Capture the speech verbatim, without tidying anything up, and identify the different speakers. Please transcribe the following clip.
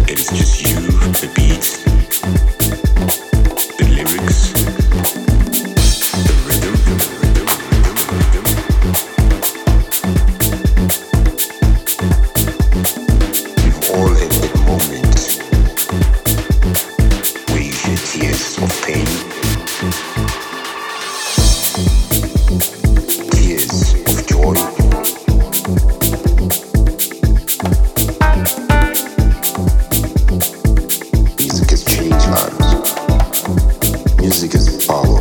Speaker 1: It's just you, the beat, the lyrics, the rhythm, the rhythm, rhythm, rhythm. We've all had that moment where you shed tears of pain, tears of joy. Music has changed lives. Music is power.